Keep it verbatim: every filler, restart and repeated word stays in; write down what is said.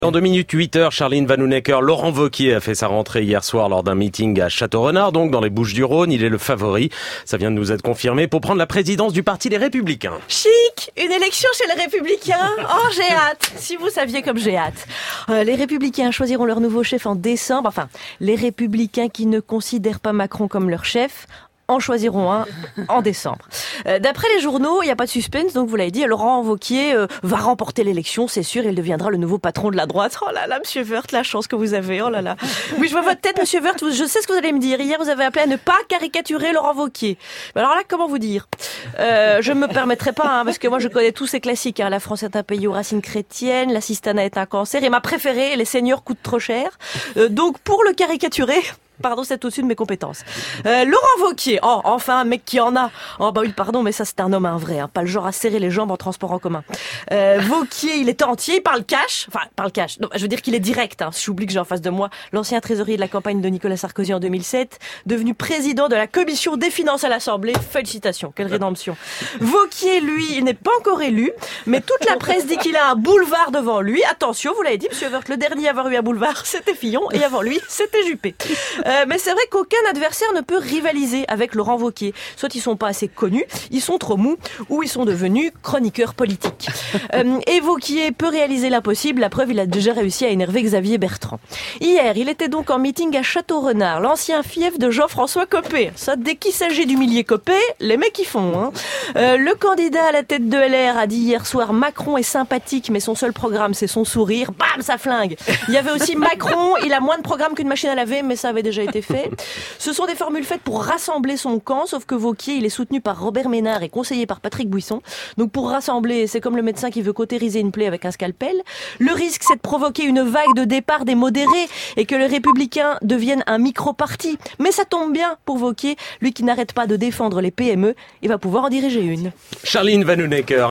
En deux minutes, huit heures, Charline Vanhoenacker, Laurent Wauquiez a fait sa rentrée hier soir lors d'un meeting à Château-Renard, donc dans les Bouches-du-Rhône. Il est le favori. Ça vient de nous être confirmé pour prendre la présidence du parti Les Républicains. Chic! Une élection chez les Républicains? Oh, j'ai hâte! Si vous saviez comme j'ai hâte. Euh, les Républicains choisiront leur nouveau chef en décembre. Enfin, les Républicains qui ne considèrent pas Macron comme leur chef en choisiront un en décembre. Euh, d'après les journaux, il n'y a pas de suspense, donc vous l'avez dit, Laurent Wauquiez euh, va remporter l'élection, c'est sûr, il deviendra le nouveau patron de la droite. Oh là là, Monsieur Woerth, la chance que vous avez, oh là là. Oui, je vois votre tête, Monsieur Woerth, je sais ce que vous allez me dire. Hier, vous avez appelé à ne pas caricaturer Laurent Wauquiez. Mais alors là, comment vous dire euh, Je me permettrai pas, hein, parce que moi je connais tous ces classiques. Hein. La France est un pays aux racines chrétiennes, l'assistanat est un cancer, et ma préférée, les seniors coûtent trop cher. Euh, donc pour le caricaturer... Pardon, c'est au-dessus de mes compétences. Euh, Laurent Wauquiez, oh, enfin un mec qui en a. Oh bah oui, pardon, mais ça c'est un homme, un vrai, hein, pas le genre à serrer les jambes en transport en commun. Euh, Wauquiez, il est entier, il parle cash, enfin, parle cash. Non, je veux dire qu'il est direct. Hein, j'oublie que j'ai en face de moi l'ancien trésorier de la campagne de Nicolas Sarkozy en deux mille sept, devenu président de la commission des finances à l'Assemblée. Félicitations, quelle rédemption. Wauquiez, lui, il n'est pas encore élu, mais toute la presse dit qu'il a un boulevard devant lui. Attention, vous l'avez dit, Monsieur Woerth, le dernier à avoir eu un boulevard, c'était Fillon, et avant lui, c'était Juppé. Euh, mais c'est vrai qu'aucun adversaire ne peut rivaliser avec Laurent Wauquiez. Soit ils sont pas assez connus, ils sont trop mous, ou ils sont devenus chroniqueurs politiques. Euh, et Wauquiez peut réaliser l'impossible, la preuve, il a déjà réussi à énerver Xavier Bertrand. Hier, il était donc en meeting à Château-Renard, l'ancien fief de Jean-François Copé. Ça, dès qu'il s'agit d'humilier Copé, les mecs y font. Hein. Euh, le candidat à la tête de L R a dit hier soir, Macron est sympathique, mais son seul programme, c'est son sourire. Bam, ça flingue. Il y avait aussi Macron, il a moins de programme qu'une machine à laver, mais ça avait déjà été fait. Ce sont des formules faites pour rassembler son camp, sauf que Wauquiez, il est soutenu par Robert Ménard et conseillé par Patrick Buisson. Donc pour rassembler, c'est comme le médecin qui veut cautériser une plaie avec un scalpel. Le risque, c'est de provoquer une vague de départ des modérés et que les Républicains deviennent un micro-parti. Mais ça tombe bien pour Wauquiez, lui qui n'arrête pas de défendre les P M E, il va pouvoir en diriger une. Charline Vanhoenacker.